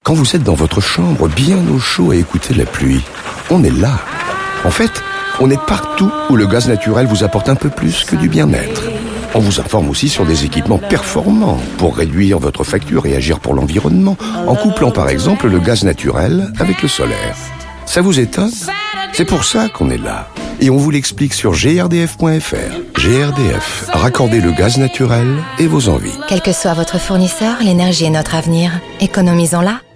Quand vous êtes dans votre chambre, bien au chaud à écouter la pluie, on est là. En fait, on est partout où le gaz naturel vous apporte un peu plus que du bien-être. On vous informe aussi sur des équipements performants pour réduire votre facture et agir pour l'environnement, en couplant par exemple le gaz naturel avec le solaire. Ça vous étonne ? C'est pour ça qu'on est là. Et on vous l'explique sur grdf.fr. GRDF, raccordez le gaz naturel et vos envies. Quel que soit votre fournisseur, l'énergie est notre avenir. Économisons-la.